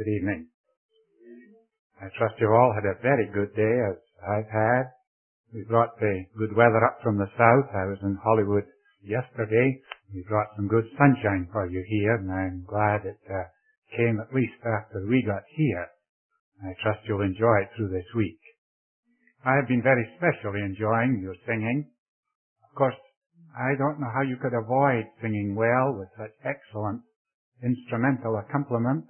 Good evening. I trust you all had a very good day, as I've had. We brought the good weather up from the south. I was in Hollywood yesterday. We brought some good sunshine for you here, and I'm glad it came at least after we got here. I trust you'll enjoy it through this week. I have been very specially enjoying your singing. Of course, I don't know how you could avoid singing well with such excellent instrumental accompaniment,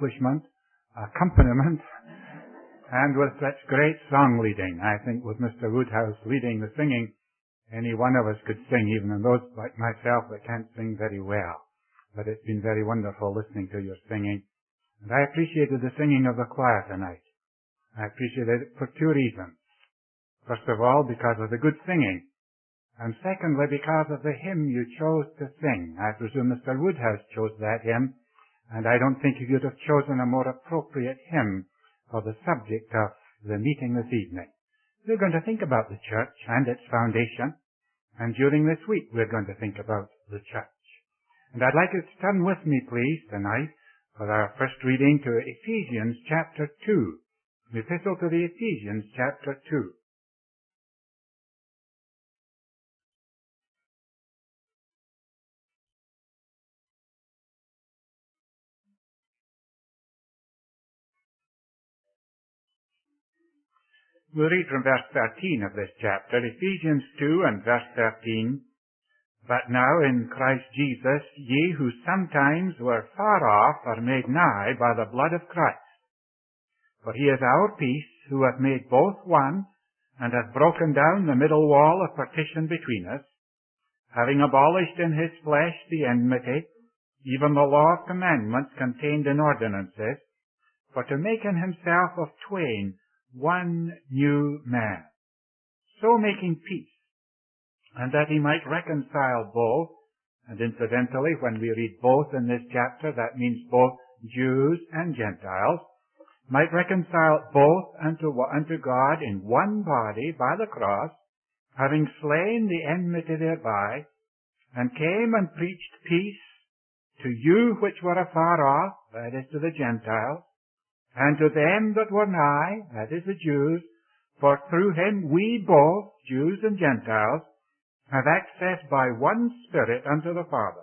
and with such great song leading. I think with Mr. Woodhouse leading the singing, any one of us could sing, even those like myself that can't sing very well. But it's been very wonderful listening to your singing. And I appreciated the singing of the choir tonight. I appreciated it for two reasons. First of all, because of the good singing. And secondly, because of the hymn you chose to sing. I presume Mr. Woodhouse chose that hymn, and I don't think you could have chosen a more appropriate hymn for the subject of the meeting this evening. We're going to think about the church and its foundation, and during this week we're going to think about the church. And I'd like you to turn with me, please, tonight for our first reading to Ephesians chapter 2. The Epistle to the Ephesians chapter 2. We'll read from verse 13 of this chapter, Ephesians 2 and verse 13. But now in Christ Jesus, ye who sometimes were far off are made nigh by the blood of Christ. For he is our peace, who hath made both one, and hath broken down the middle wall of partition between us, having abolished in his flesh the enmity, even the law of commandments contained in ordinances, for to make in himself of twain one new man, so making peace, and that he might reconcile both. And incidentally, when we read both in this chapter, that means both Jews and Gentiles, might reconcile both unto God in one body by the cross, having slain the enmity thereby, and came and preached peace to you which were afar off, that is to the Gentiles, and to them that were nigh, that is the Jews, for through him we both, Jews and Gentiles, have access by one Spirit unto the Father.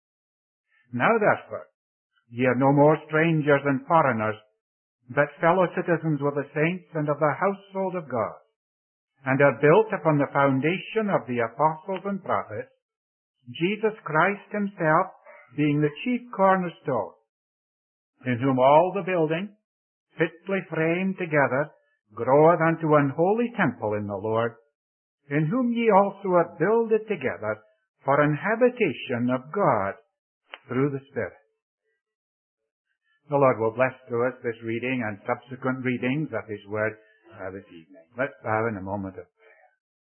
Now therefore, ye are no more strangers and foreigners, but fellow citizens with the saints and of the household of God, and are built upon the foundation of the apostles and prophets, Jesus Christ himself being the chief cornerstone, in whom all the building, fitly framed together, groweth unto an holy temple in the Lord, in whom ye also are builded together for an habitation of God through the Spirit. The Lord will bless to us this reading and subsequent readings of his word this evening. Let's bow in a moment of prayer.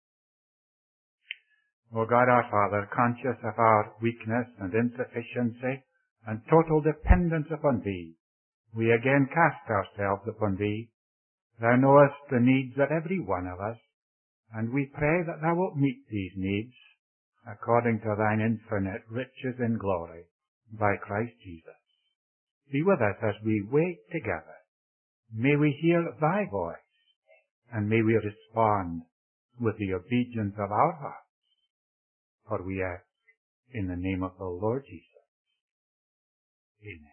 O God our Father, conscious of our weakness and insufficiency and total dependence upon thee, we again cast ourselves upon thee. Thou knowest the needs of every one of us, and we pray that thou wilt meet these needs according to thine infinite riches in glory by Christ Jesus. Be with us as we wait together. May we hear thy voice, and may we respond with the obedience of our hearts. For we ask in the name of the Lord Jesus. Amen.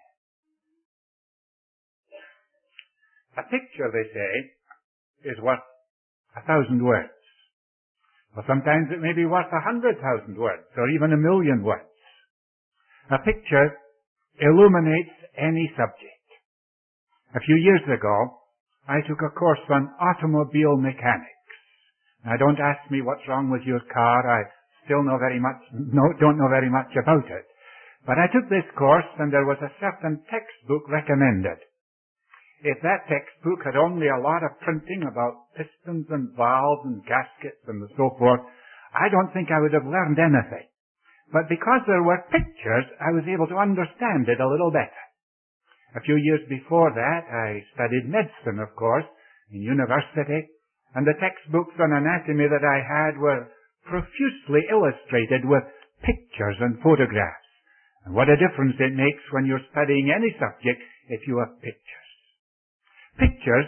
A picture, they say, is worth 1,000 words. Or sometimes it may be worth 100,000 words, or even 1,000,000 words. A picture illuminates any subject. A few years ago, I took a course on automobile mechanics. Now, don't ask me what's wrong with your car. I still don't know very much about it. But I took this course, and there was a certain textbook recommended. If that textbook had only a lot of printing about pistons and valves and gaskets and so forth, I don't think I would have learned anything. But because there were pictures, I was able to understand it a little better. A few years before that, I studied medicine, of course, in university, and the textbooks on anatomy that I had were profusely illustrated with pictures and photographs. And what a difference it makes when you're studying any subject if you have pictures. Pictures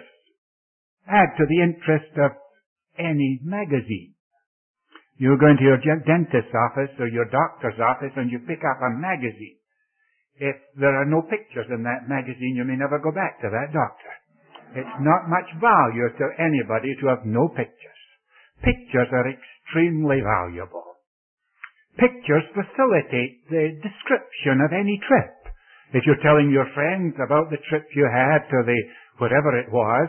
add to the interest of any magazine. You go into your dentist's office or your doctor's office and you pick up a magazine. If there are no pictures in that magazine, you may never go back to that doctor. It's not much value to anybody to have no pictures. Pictures are extremely valuable. Pictures facilitate the description of any trip. If you're telling your friends about the trip you had to the whatever it was,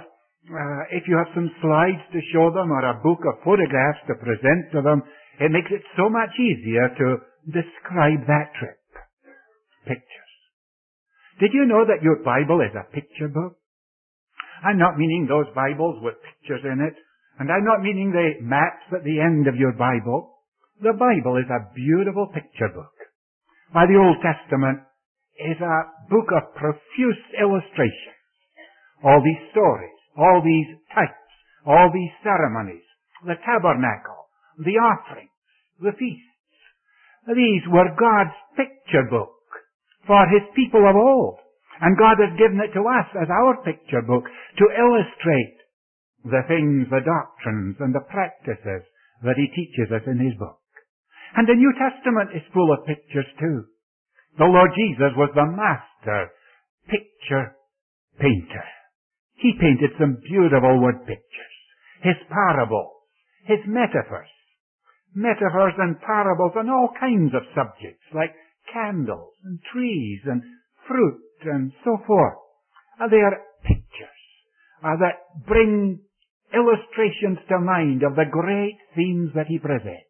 if you have some slides to show them or a book of photographs to present to them, it makes it so much easier to describe that trip. Pictures. Did you know that your Bible is a picture book? I'm not meaning those Bibles with pictures in it, and I'm not meaning the maps at the end of your Bible. The Bible is a beautiful picture book. Why, the Old Testament is a book of profuse illustrations. All these stories, all these types, all these ceremonies, the tabernacle, the offerings, the feasts. These were God's picture book for His people of old. And God has given it to us as our picture book to illustrate the things, the doctrines, and the practices that He teaches us in His book. And the New Testament is full of pictures too. The Lord Jesus was the master picture painter. He painted some beautiful word pictures. His parables, His metaphors. Metaphors and parables on all kinds of subjects like candles and trees and fruit and so forth. They are pictures that bring illustrations to mind of the great themes that He presents.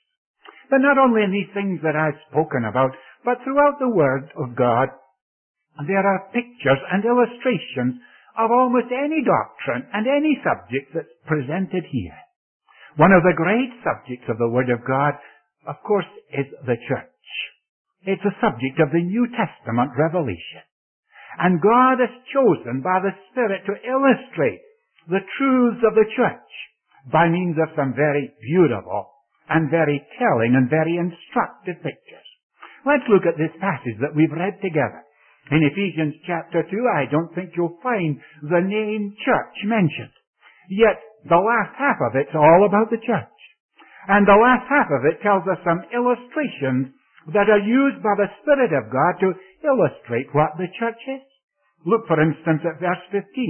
But not only in these things that I've spoken about, but throughout the Word of God, there are pictures and illustrations of almost any doctrine and any subject that's presented here. One of the great subjects of the Word of God, of course, is the church. It's a subject of the New Testament revelation. And God has chosen by the Spirit to illustrate the truths of the church by means of some very beautiful and very telling and very instructive pictures. Let's look at this passage that we've read together. In Ephesians chapter 2, I don't think you'll find the name church mentioned. Yet, the last half of it's all about the church. And the last half of it tells us some illustrations that are used by the Spirit of God to illustrate what the church is. Look, for instance, at verse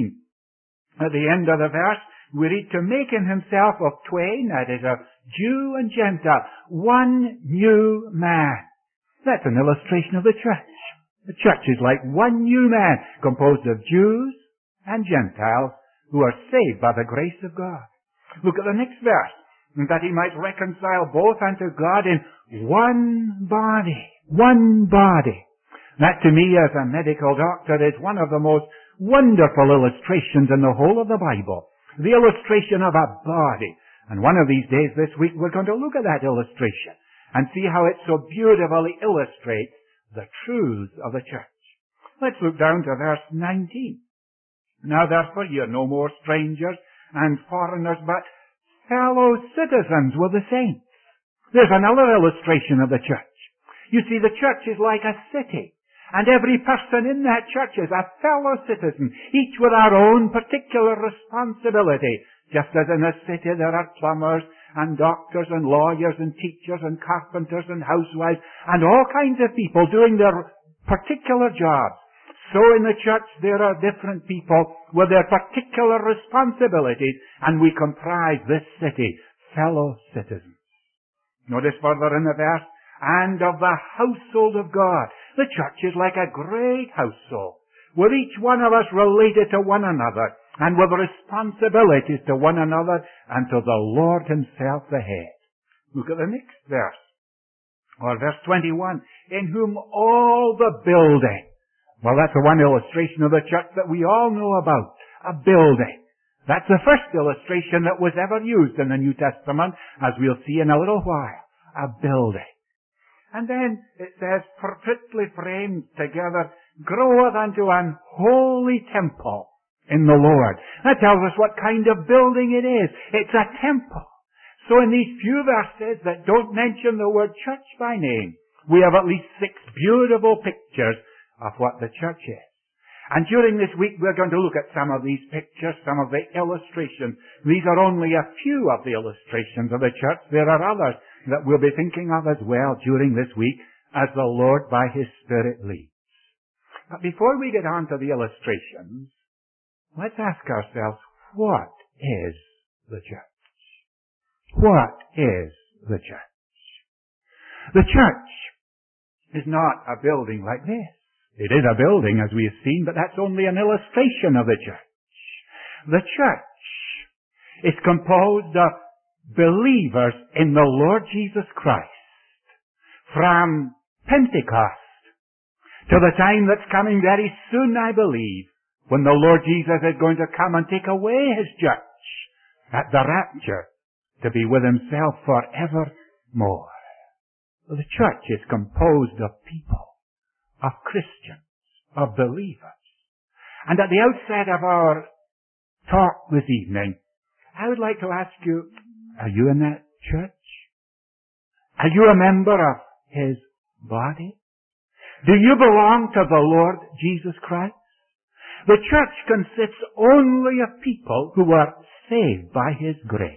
15. At the end of the verse, we read, to make in himself of twain, that is, of Jew and Gentile, one new man. That's an illustration of the church. The church is like one new man, composed of Jews and Gentiles who are saved by the grace of God. Look at the next verse. That he might reconcile both unto God in one body. One body. That to me as a medical doctor is one of the most wonderful illustrations in the whole of the Bible. The illustration of a body. And one of these days this week we're going to look at that illustration and see how it so beautifully illustrates the truths of the church. Let's look down to verse 19. Now therefore ye are no more strangers and foreigners, but fellow citizens with the saints. There's another illustration of the church. You see, the church is like a city, and every person in that church is a fellow citizen, each with our own particular responsibility. Just as in a city there are plumbers and doctors and lawyers and teachers and carpenters and housewives and all kinds of people doing their particular jobs. So in the church there are different people with their particular responsibilities, and we comprise this city, fellow citizens. Notice further in the verse, and of the household of God. The church is like a great household, with each one of us related to one another, and with responsibilities to one another and to the Lord himself the head. Look at the next verse, or verse 21, in whom all the building. Well, that's the one illustration of the church that we all know about, a building. That's the first illustration that was ever used in the New Testament, as we'll see in a little while, a building. And then it says, fitly framed together, groweth unto an holy temple in the Lord. That tells us what kind of building it is. It's a temple. So in these few verses that don't mention the word church by name, we have at least 6 beautiful pictures of what the church is. And during this week we're going to look at some of these pictures, some of the illustrations. These are only a few of the illustrations of the church. There are others that we'll be thinking of as well during this week as the Lord by His Spirit leads. But before we get on to the illustrations, let's ask ourselves, what is the church? What is the church? The church is not a building like this. It is a building, as we have seen, but that's only an illustration of the church. The church is composed of believers in the Lord Jesus Christ from Pentecost to the time that's coming very soon, I believe, when the Lord Jesus is going to come and take away His church at the rapture to be with Himself forevermore. The church is composed of people, of Christians, of believers. And at the outset of our talk this evening, I would like to ask you, are you in that church? Are you a member of His body? Do you belong to the Lord Jesus Christ? The church consists only of people who are saved by His grace.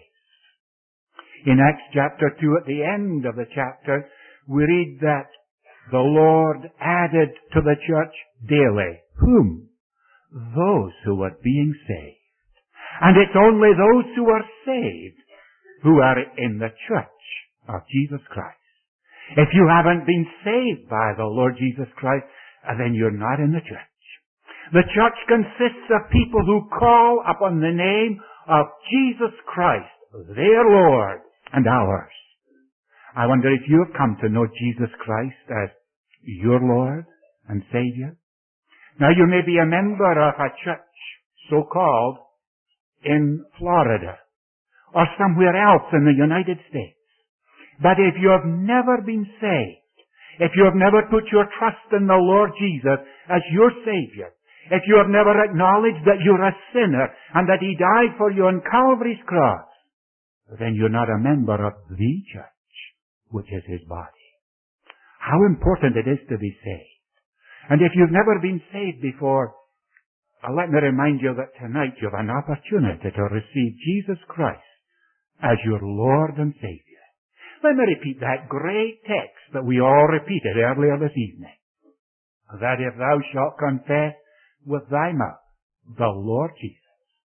In Acts chapter 2, at the end of the chapter, we read that the Lord added to the church daily. Whom? Those who were being saved. And it's only those who are saved who are in the church of Jesus Christ. If you haven't been saved by the Lord Jesus Christ, then you're not in the church. The church consists of people who call upon the name of Jesus Christ, their Lord and ours. I wonder if you have come to know Jesus Christ as your Lord and Savior. Now you may be a member of a church, so-called, in Florida or somewhere else in the United States. But if you have never been saved, if you have never put your trust in the Lord Jesus as your Savior, if you have never acknowledged that you're a sinner and that He died for you on Calvary's cross, then you're not a member of the church, which is His body. How important it is to be saved. And if you've never been saved before, let me remind you that tonight you have an opportunity to receive Jesus Christ as your Lord and Savior. Let me repeat that great text that we all repeated earlier this evening. That if thou shalt confess with thy mouth the Lord Jesus,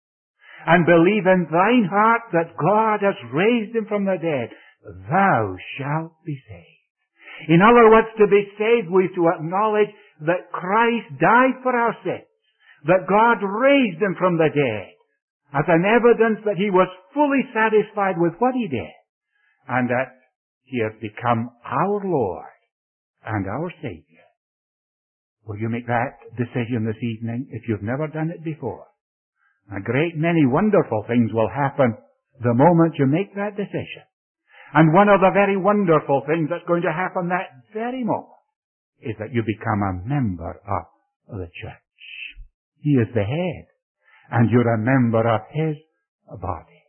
and believe in thine heart that God has raised Him from the dead, thou shalt be saved. In other words, to be saved, we have to acknowledge that Christ died for our sins, that God raised Him from the dead, as an evidence that He was fully satisfied with what He did, and that He has become our Lord and our Savior. Will you make that decision this evening if you've never done it before? A great many wonderful things will happen the moment you make that decision. And one of the very wonderful things that's going to happen that very moment is that you become a member of the church. He is the head, and you're a member of His body.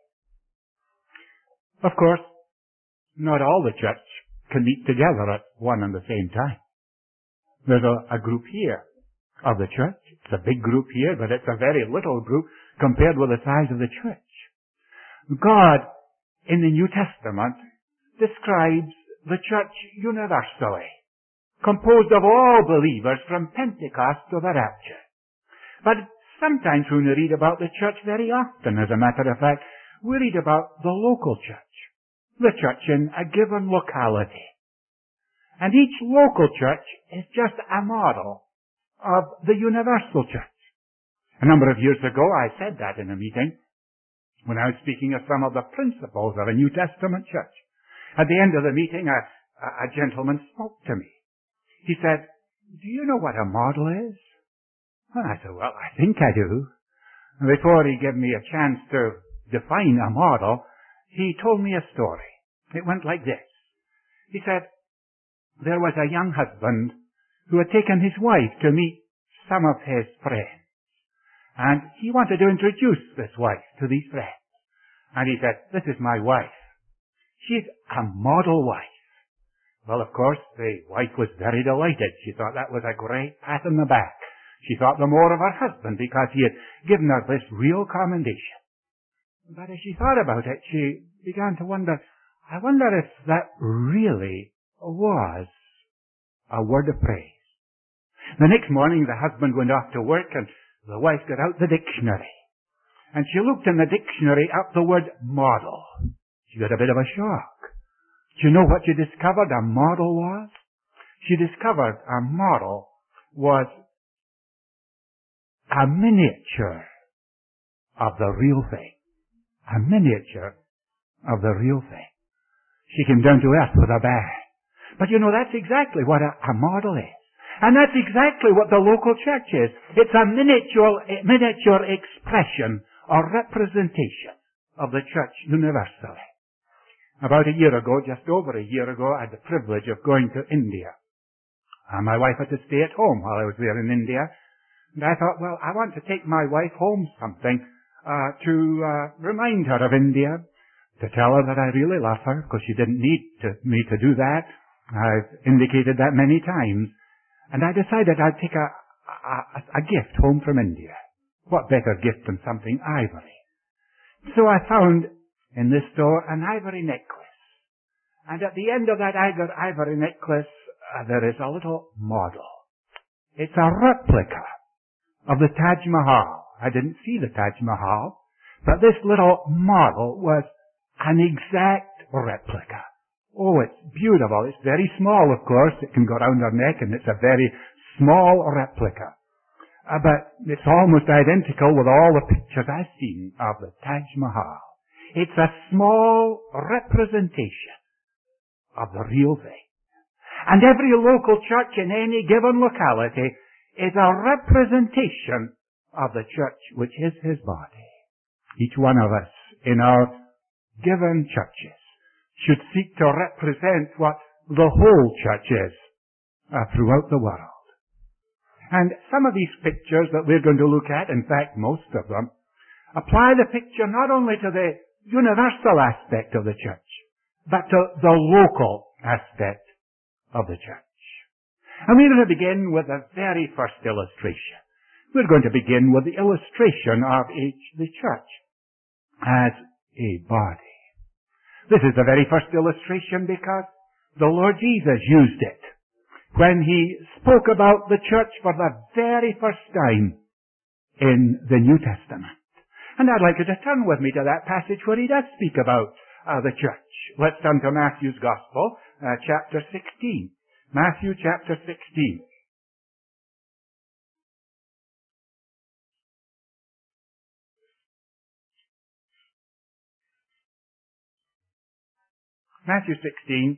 Of course, not all the church can meet together at one and the same time. There's a group here of the church. It's a big group here, but it's a very little group compared with the size of the church. God, in the New Testament, describes the church universally, composed of all believers from Pentecost to the rapture. But sometimes when we read about the church, very often, as a matter of fact, we read about the local church, the church in a given locality. And each local church is just a model of the universal church. A number of years ago, I said that in a meeting when I was speaking of some of the principles of a New Testament church. At the end of the meeting, a gentleman spoke to me. He said, "Do you know what a model is?" And I said, "Well, I think I do." And before he gave me a chance to define a model, he told me a story. It went like this. He said, there was a young husband who had taken his wife to meet some of his friends. And he wanted to introduce this wife to these friends. And he said, "This is my wife. She's a model wife." Well, of course, the wife was very delighted. She thought that was a great pat on the back. She thought the more of her husband because he had given her this real commendation. But as she thought about it, she began to wonder, I wonder if that really was a word of praise. The next morning the husband went off to work and the wife got out the dictionary. And she looked in the dictionary up the word model. She got a bit of a shock. Do you know what she discovered a model was? She discovered a model was a miniature of the real thing. A miniature of the real thing. She came down to earth with a bang. But you know, that's exactly what a model is. And that's exactly what the local church is. It's a miniature expression or representation of the church universally. About a year ago, just over a year ago, I had the privilege of going to India. My wife had to stay at home while I was there in India. And I thought, well, I want to take my wife home something to remind her of India, to tell her that I really love her, because she didn't need me to do that. I've indicated that many times. And I decided I'd take a gift home from India. What better gift than something ivory? So I found in this store an ivory necklace. And at the end of that ivory necklace, there is a little model. It's a replica of the Taj Mahal. I didn't see the Taj Mahal, but this little model was an exact replica. Oh, it's beautiful. It's very small, of course. It can go around her neck, and it's a very small replica. But it's almost identical with all the pictures I've seen of the Taj Mahal. It's a small representation of the real thing. And every local church in any given locality is a representation of the church, which is his body. Each one of us in our given churches should seek to represent what the whole church is throughout the world. And some of these pictures that we're going to look at, in fact most of them, apply the picture not only to the universal aspect of the church, but to the local aspect of the church. And we're going to begin with the very first illustration. We're going to begin with the illustration of the church as a body. This is the very first illustration because the Lord Jesus used it when he spoke about the church for the very first time in the New Testament. And I'd like you to turn with me to that passage where he does speak about the church. Let's turn to Matthew's Gospel, chapter 16. Matthew chapter 16. Matthew 16,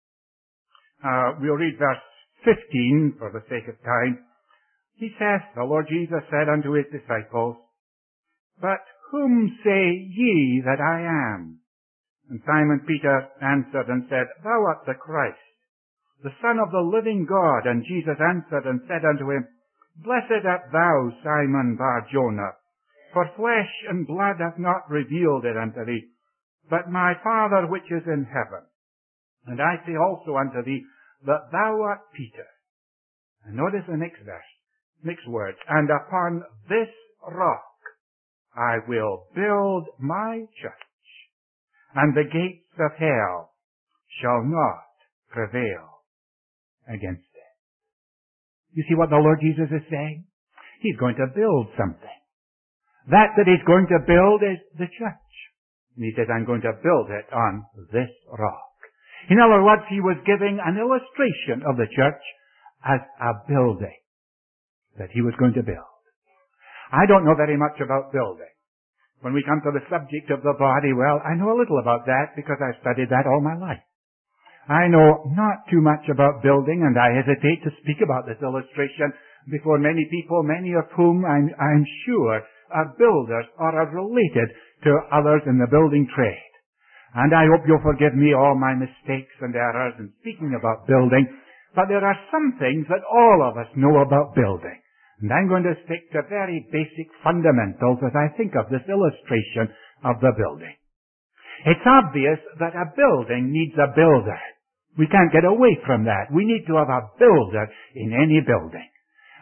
we'll read verse 15 for the sake of time. He says, the Lord Jesus said unto his disciples, But whom say ye that I am? And Simon Peter answered and said, Thou art the Christ, the Son of the living God. And Jesus answered and said unto him, Blessed art thou, Simon Bar-Jonah, for flesh and blood hath not revealed it unto thee, but my Father which is in heaven. And I say also unto thee, that thou art Peter. And notice the next verse, next word. And upon this rock I will build my church, and the gates of hell shall not prevail against it. You see what the Lord Jesus is saying? He's going to build something. That he's going to build is the church. And he says, I'm going to build it on this rock. In other words, he was giving an illustration of the church as a building that he was going to build. I don't know very much about building. When we come to the subject of the body, well, I know a little about that because I've studied that all my life. I know not too much about building, and I hesitate to speak about this illustration before many people, many of whom I'm sure are builders or are related to others in the building trade. And I hope you'll forgive me all my mistakes and errors in speaking about building, but there are some things that all of us know about building. And I'm going to stick to very basic fundamentals as I think of this illustration of the building. It's obvious that a building needs a builder. We can't get away from that. We need to have a builder in any building.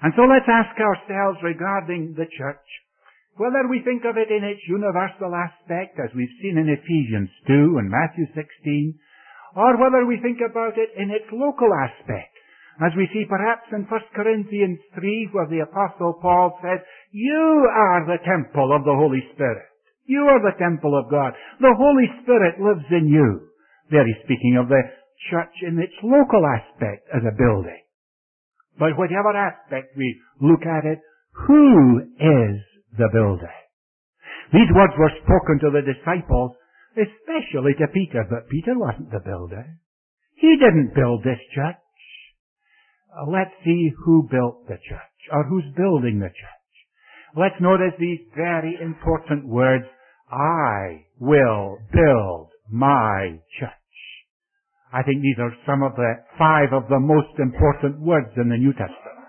And so let's ask ourselves regarding the church, whether we think of it in its universal aspect, as we've seen in Ephesians 2 and Matthew 16, or whether we think about it in its local aspect, as we see perhaps in 1 Corinthians 3, where the Apostle Paul says, "You are the temple of the Holy Spirit. You are the temple of God. The Holy Spirit lives in you." There he's speaking of the church in its local aspect as a building. But whatever aspect we look at it, who is the builder? These words were spoken to the disciples, especially to Peter, but Peter wasn't the builder. He didn't build this church. Let's see who built the church, or who's building the church. Let's notice these very important words, "I will build my church." I think these are some of the 5 of the most important words in the New Testament.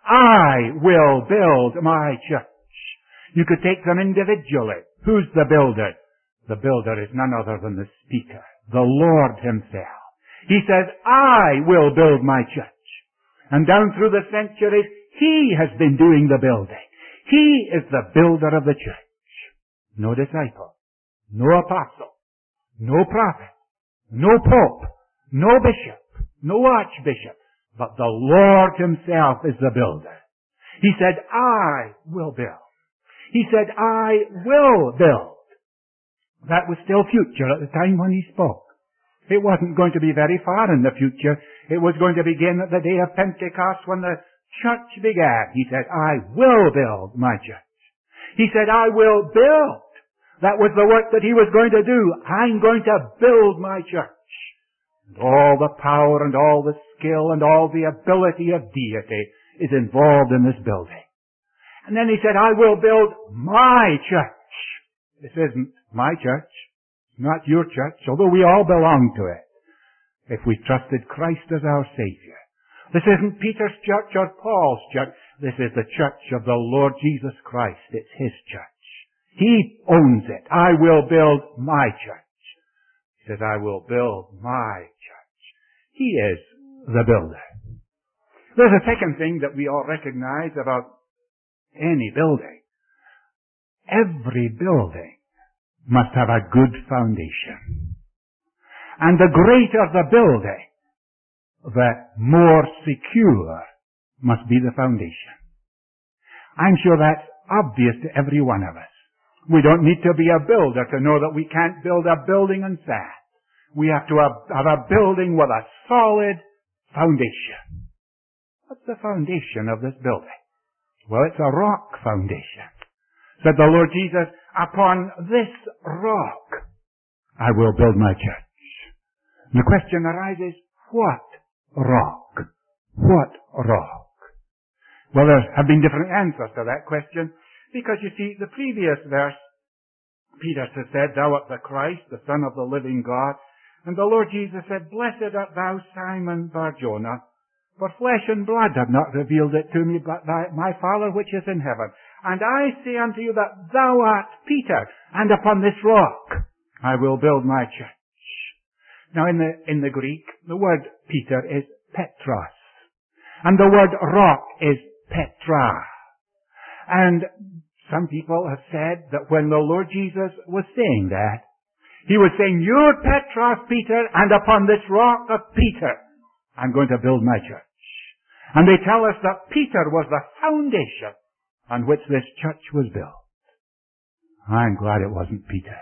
I will build my church. You could take them individually. Who's the builder? The builder is none other than the speaker, the Lord himself. He says, "I will build my church." And down through the centuries, he has been doing the building. He is the builder of the church. No disciple, no apostle, no prophet, no pope, no bishop, no archbishop, but the Lord himself is the builder. He said, "I will build." He said, "I will build." That was still future at the time when he spoke. It wasn't going to be very far in the future. It was going to begin at the day of Pentecost when the church began. He said, "I will build my church." He said, "I will build." That was the work that he was going to do. I'm going to build my church. And all the power and all the skill and all the ability of deity is involved in this building. And then he said, "I will build my church." This isn't my church. It's not your church, although we all belong to it, if we trusted Christ as our Savior. This isn't Peter's church or Paul's church. This is the church of the Lord Jesus Christ. It's his church. He owns it. "I will build my church." He says, "I will build my church." He is the builder. There's a second thing that we all recognize about any building. Every building must have a good foundation. And the greater the building, the more secure must be the foundation. I'm sure that's obvious to every one of us. We don't need to be a builder to know that we can't build a building on sand. We have to have a building with a solid foundation. What's the foundation of this building? Well, it's a rock foundation. Said the Lord Jesus, "Upon this rock I will build my church." And the question arises, what rock? What rock? Well, there have been different answers to that question, because you see, the previous verse, Peter has said, "Thou art the Christ, the Son of the living God." And the Lord Jesus said, "Blessed art thou, Simon Bar-Jonah, for flesh and blood have not revealed it to me, but my Father which is in heaven. And I say unto you that thou art Peter, and upon this rock I will build my church." Now in the Greek, the word Peter is Petros, and the word rock is Petra. And some people have said that when the Lord Jesus was saying that, he was saying, "You're Petros, Peter, and upon this rock of Peter I'm going to build my church." And they tell us that Peter was the foundation on which this church was built. I'm glad it wasn't Peter.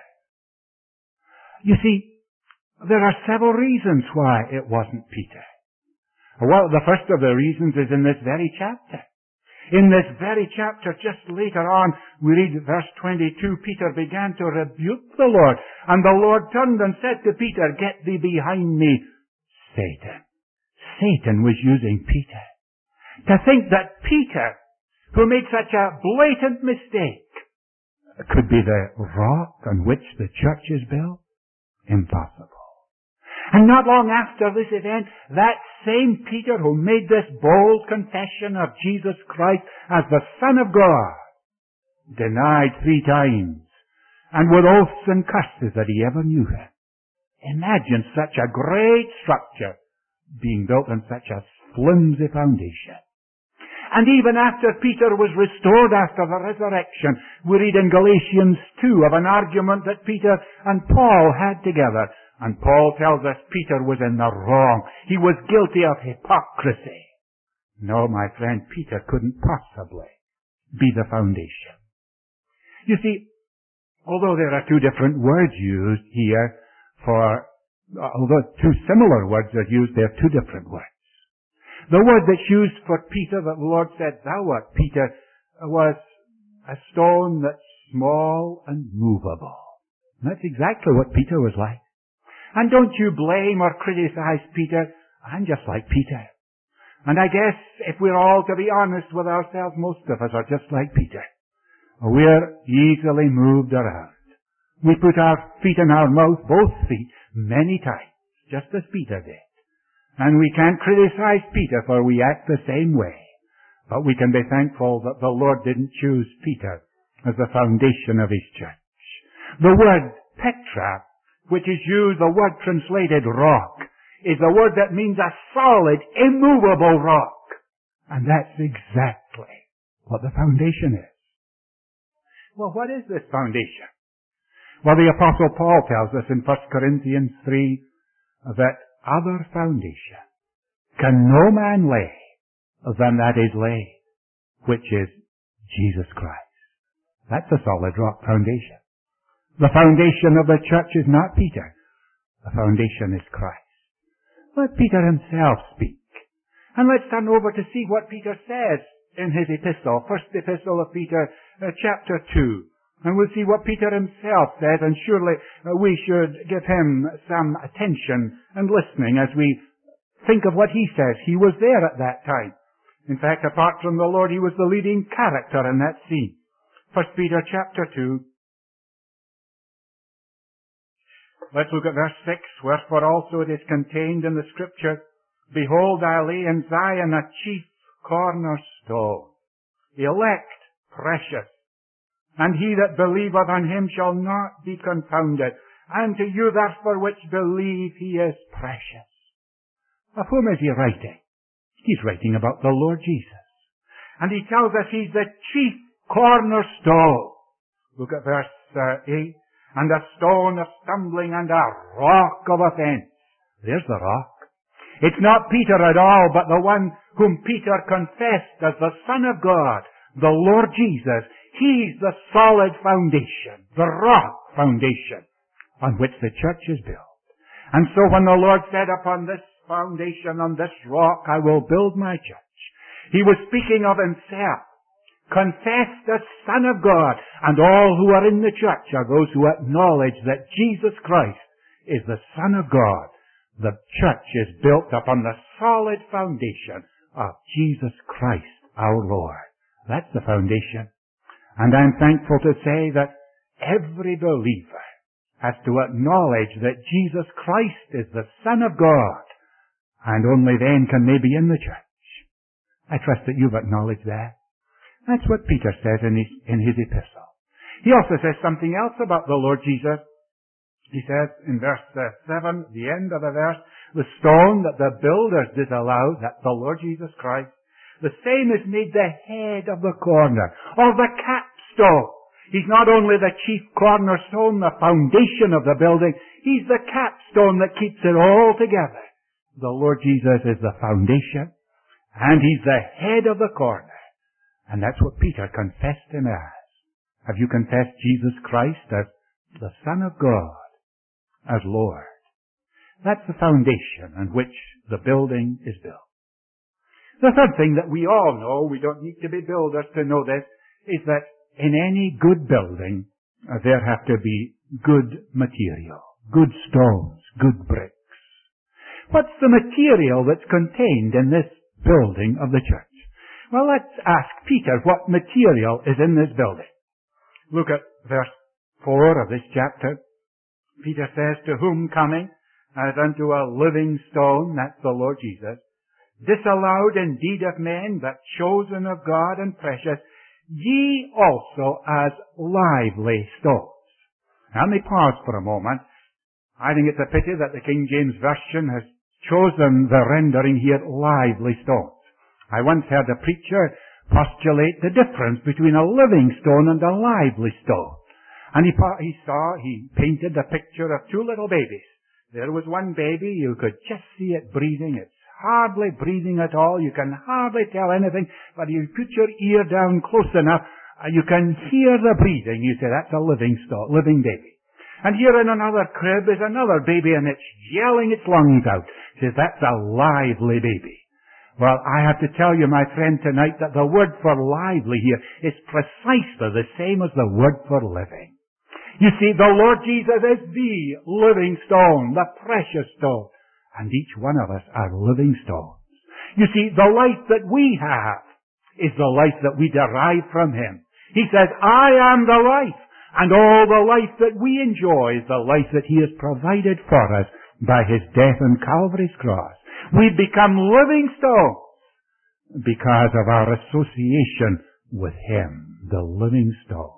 You see, there are several reasons why it wasn't Peter. Well, the first of the reasons is in this very chapter. In this very chapter, just later on, we read verse 22, Peter began to rebuke the Lord, and the Lord turned and said to Peter, "Get thee behind me, Satan." Satan was using Peter. To think that Peter, who made such a blatant mistake, could be the rock on which the church is built? Impossible. And not long after this event, that same Peter who made this bold confession of Jesus Christ as the Son of God denied 3 times, and with oaths and curses that he ever knew him. Imagine such a great structure being built on such a flimsy foundation. And even after Peter was restored after the resurrection, we read in Galatians 2 of an argument that Peter and Paul had together. And Paul tells us Peter was in the wrong. He was guilty of hypocrisy. No, my friend, Peter couldn't possibly be the foundation. You see, although there are two different words used here although two similar words are used, there are two different words. The word that's used for Peter, that the Lord said, "Thou art Peter," was a stone that's small and movable. And that's exactly what Peter was like. And don't you blame or criticize Peter. I'm just like Peter. And I guess if we're all to be honest with ourselves, most of us are just like Peter. We're easily moved around. We put our feet in our mouth, both feet, many times, just as Peter did. And we can't criticize Peter, for we act the same way. But we can be thankful that the Lord didn't choose Peter as the foundation of his church. The word Petra, which is used, the word translated rock, is the word that means a solid, immovable rock. And that's exactly what the foundation is. Well, what is this foundation? Well, the Apostle Paul tells us in 1 Corinthians 3 that other foundation can no man lay than that is laid, which is Jesus Christ. That's a solid rock foundation. The foundation of the church is not Peter. The foundation is Christ. Let Peter himself speak. And let's turn over to see what Peter says in his epistle, first epistle of Peter, chapter 2. And we'll see what Peter himself says, and surely we should give him some attention and listening as we think of what he says. He was there at that time. In fact, apart from the Lord, he was the leading character in that scene. 1 Peter chapter 2. Let's look at verse 6. "Wherefore also it is contained in the Scripture, Behold, I lay in Zion a chief cornerstone, elect, precious. And he that believeth on him shall not be confounded. And to you therefore which believe, he is precious." Of whom is he writing? He's writing about the Lord Jesus. And he tells us he's the chief cornerstone. Look at verse 8. "And a stone of stumbling and a rock of offense." There's the rock. It's not Peter at all, but the one whom Peter confessed as the Son of God, the Lord Jesus. He's the solid foundation, the rock foundation on which the church is built. And so when the Lord said, "Upon this foundation, on this rock, I will build my church," he was speaking of himself, confessed as Son of God, and all who are in the church are those who acknowledge that Jesus Christ is the Son of God. The church is built upon the solid foundation of Jesus Christ, our Lord. That's the foundation. And I'm thankful to say that every believer has to acknowledge that Jesus Christ is the Son of God, and only then can they be in the church. I trust that you've acknowledged that. That's what Peter says in his epistle. He also says something else about the Lord Jesus. He says in verse 7, the end of the verse, "The stone that the builders disallowed," that's the Lord Jesus Christ, "the same is made the head of the corner," or the capstone. He's not only the chief cornerstone, the foundation of the building, he's the capstone that keeps it all together. The Lord Jesus is the foundation, and he's the head of the corner. And that's what Peter confessed him as. Have you confessed Jesus Christ as the Son of God, as Lord? That's the foundation on which the building is built. The third thing that we all know, we don't need to be builders to know this, is that in any good building, there have to be good material, good stones, good bricks. What's the material that's contained in this building of the church? Well, let's ask Peter what material is in this building. Look at verse 4 of this chapter. Peter says, "To whom coming as unto a living stone," that's the Lord Jesus, "disallowed indeed of men, but chosen of God and precious, ye also as lively stones." Now, let me pause for a moment. I think it's a pity that the King James Version has chosen the rendering here, lively stones. I once heard a preacher postulate the difference between a living stone and a lively stone. And he painted the picture of two little babies. There was one baby, you could just see it breathing. It's hardly breathing at all. You can hardly tell anything, but you put your ear down close enough, you can hear the breathing. You say, that's a living baby. And here in another crib is another baby, and it's yelling its lungs out. He says, that's a lively baby. Well, I have to tell you, my friend, tonight that the word for lively here is precisely the same as the word for living. You see, the Lord Jesus is the living stone, the precious stone. And each one of us are living stones. You see, the life that we have is the life that we derive from Him. He says, I am the life. And all the life that we enjoy is the life that He has provided for us by His death on Calvary's cross. We become living stones because of our association with Him, the living stone.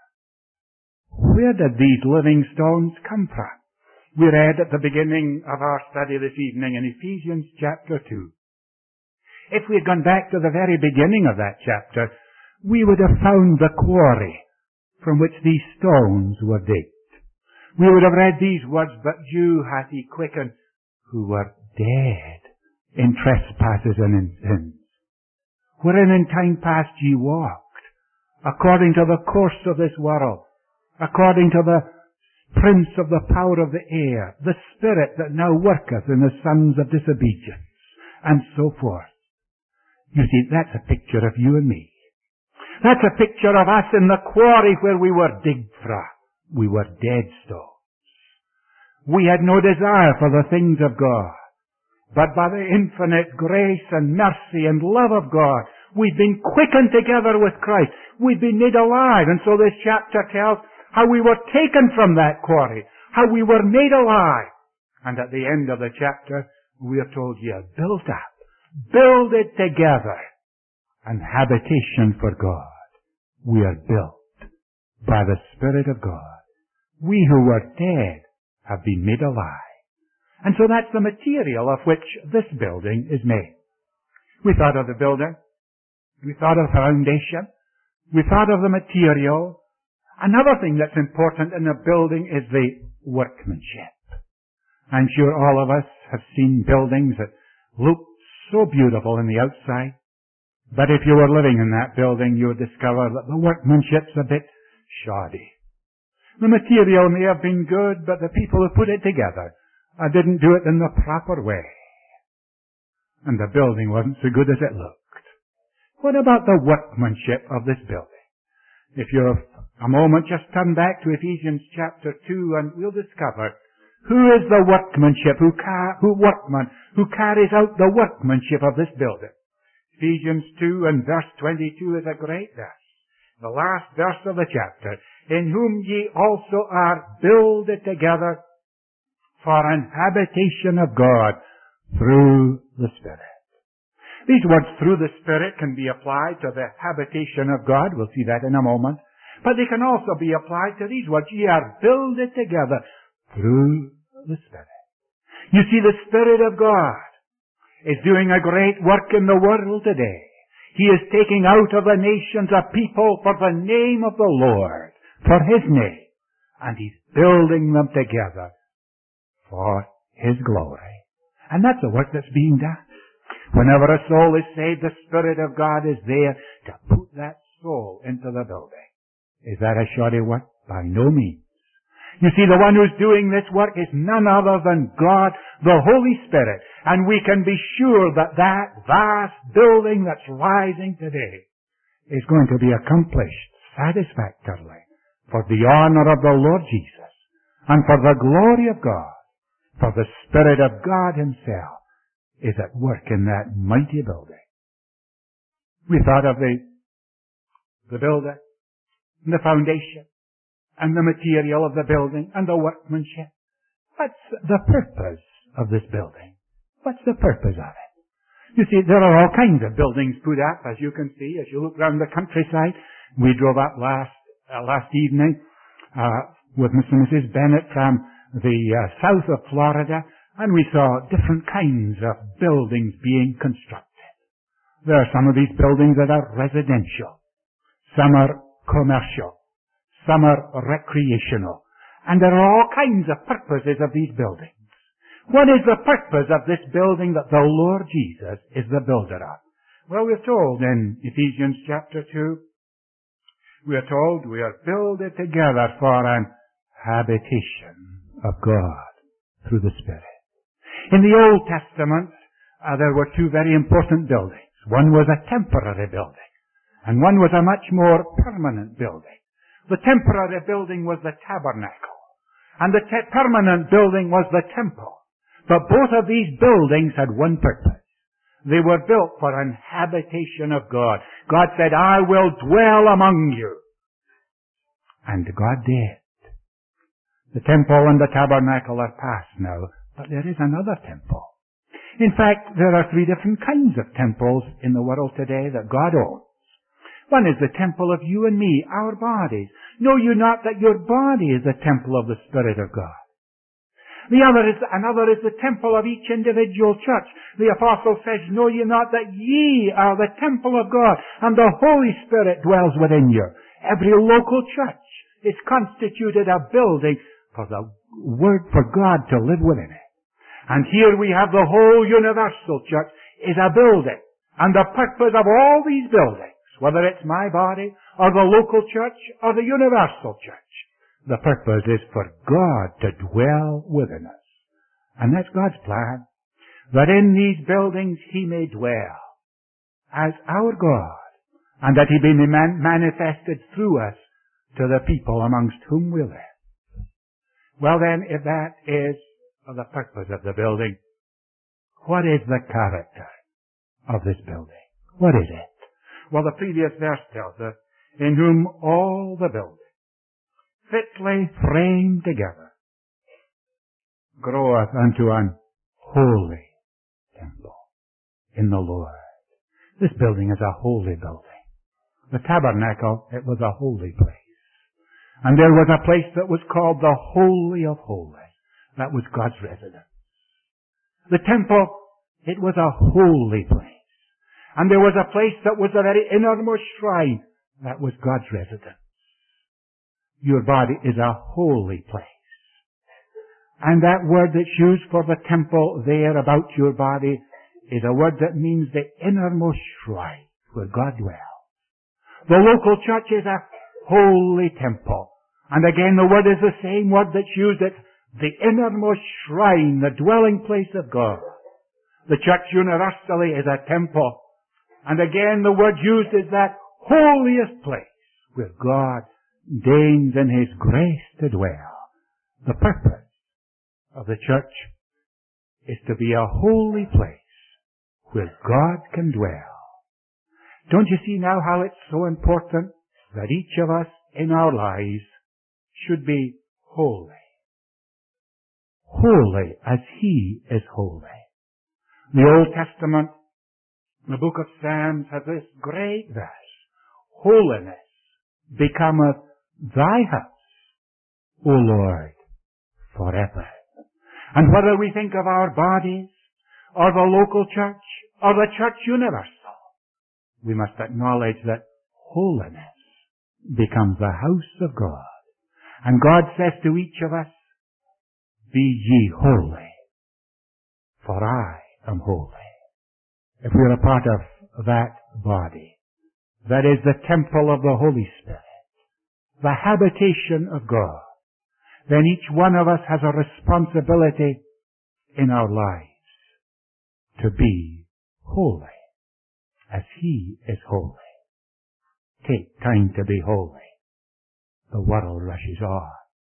Where did these living stones come from? We read at the beginning of our study this evening in Ephesians chapter 2. If we had gone back to the very beginning of that chapter, we would have found the quarry from which these stones were digged. We would have read these words, but you hath He quickened who were dead in trespasses and in sins, wherein in time past ye walked, according to the course of this world, according to the prince of the power of the air, the spirit that now worketh in the sons of disobedience, and so forth. You see, that's a picture of you and me. That's a picture of us in the quarry where we were digged from. We were dead stones. We had no desire for the things of God. But by the infinite grace and mercy and love of God, we've been quickened together with Christ. We've been made alive. And so this chapter tells how we were taken from that quarry, how we were made alive. And at the end of the chapter, we are told, ye are built up, build it together, an habitation for God. We are built by the Spirit of God. We who were dead have been made alive. And so that's the material of which this building is made. We thought of the builder. We thought of the foundation. We thought of the material. Another thing that's important in a building is the workmanship. I'm sure all of us have seen buildings that look so beautiful on the outside, but if you were living in that building, you would discover that the workmanship's a bit shoddy. The material may have been good, but the people who put it together didn't do it in the proper way. And the building wasn't so good as it looked. What about the workmanship of this building? If you're a moment, just turn back to Ephesians chapter 2 and we'll discover who is the workmanship, who carries out the workmanship of this building. Ephesians 2 and verse 22 is a great verse. The last verse of the chapter. In whom ye also are builded together for an habitation of God through the Spirit. These words, through the Spirit, can be applied to the habitation of God. We'll see that in a moment. But they can also be applied to these words. Ye are builded together through the Spirit. You see, the Spirit of God is doing a great work in the world today. He is taking out of the nations a people for the name of the Lord, for His name. And He's building them together for His glory. And that's the work that's being done. Whenever a soul is saved, the Spirit of God is there to put that soul into the building. Is that a shoddy work? By no means. You see, the one who's doing this work is none other than God, the Holy Spirit. And we can be sure that that vast building that's rising today is going to be accomplished satisfactorily for the honor of the Lord Jesus and for the glory of God. For the Spirit of God Himself is at work in that mighty building. We thought of the builder, and the foundation, and the material of the building, and the workmanship. What's the purpose of this building? What's the purpose of it? You see, there are all kinds of buildings put up, as you can see, as you look around the countryside. We drove up last evening with Mr. and Mrs. Bennett from the south of Florida, and we saw different kinds of buildings being constructed. There are some of these buildings that are residential. Some are commercial. Some are recreational. And there are all kinds of purposes of these buildings. What is the purpose of this building that the Lord Jesus is the builder of? Well, we're told in Ephesians chapter 2, we are told we are builded together for an habitation of God through the Spirit. In the Old Testament, there were two very important buildings. One was a temporary building, and one was a much more permanent building. The temporary building was the tabernacle, and the permanent building was the temple. But both of these buildings had one purpose. They were built for an habitation of God. God said, I will dwell among you. And God did. The temple and the tabernacle are past now, but there is another temple. In fact, there are three different kinds of temples in the world today that God owns. One is the temple of you and me, our bodies. Know you not that your body is the temple of the Spirit of God? Another is the temple of each individual church. The apostle says, know ye not that ye are the temple of God, and the Holy Spirit dwells within you. Every local church is constituted a building for the Word for God to live within it. And here we have the whole universal church is a building. And the purpose of all these buildings, whether it's my body, or the local church, or the universal church, the purpose is for God to dwell within us. And that's God's plan. That in these buildings He may dwell as our God, and that He be manifested through us to the people amongst whom we live. Well then, if that is the purpose of the building, what is the character of this building? What is it? Well, the previous verse tells us, in whom all the building, fitly framed together, groweth unto an holy temple in the Lord. This building is a holy building. The tabernacle, it was a holy place. And there was a place that was called the Holy of Holies. That was God's residence. The temple, it was a holy place. And there was a place that was the very innermost shrine. That was God's residence. Your body is a holy place. And that word that's used for the temple there about your body is a word that means the innermost shrine where God dwells. The local church is a holy temple. And again, the word is the same word that's used at the innermost shrine, the dwelling place of God. The church universally is a temple. And again, the word used is that holiest place where God deigns in His grace to dwell. The purpose of the church is to be a holy place where God can dwell. Don't you see now how it's so important that each of us in our lives should be holy? Holy as He is holy. The Old Testament, the book of Psalms, has this great verse. Holiness becometh thy house, O Lord, forever. And whether we think of our bodies, or the local church, or the church universal, we must acknowledge that holiness becomes the house of God. And God says to each of us, be ye holy, for I am holy. If we're a part of that body, that is the temple of the Holy Spirit, the habitation of God, then each one of us has a responsibility in our lives to be holy as He is holy. Take time to be holy. The world rushes on.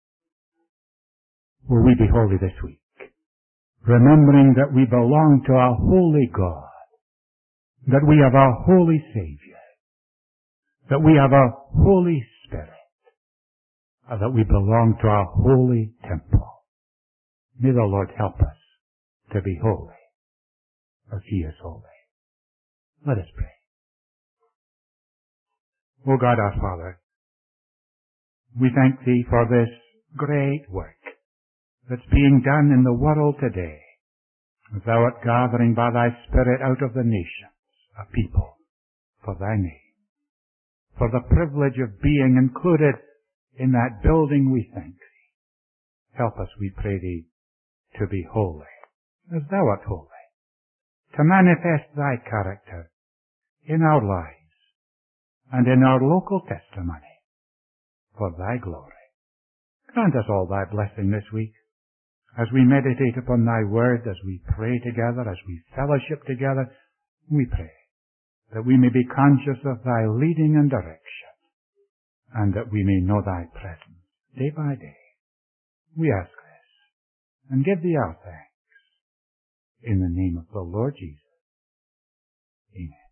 Will we be holy this week? Remembering that we belong to a holy God, that we have a holy Savior, that we have a Holy Spirit, and that we belong to a holy temple. May the Lord help us to be holy as He is holy. Let us pray. O God our Father, we thank Thee for this great work that's being done in the world today, as Thou art gathering by Thy Spirit out of the nations a people for thy name. For the privilege of being included in that building, we thank thee. Help us, we pray thee, to be holy, as thou art holy, to manifest thy character in our lives and in our local testimony for thy glory. Grant us all thy blessing this week, as we meditate upon thy word, as we pray together, as we fellowship together. We pray that we may be conscious of thy leading and direction, and that we may know thy presence day by day. We ask this and give thee our thanks in the name of the Lord Jesus. Amen.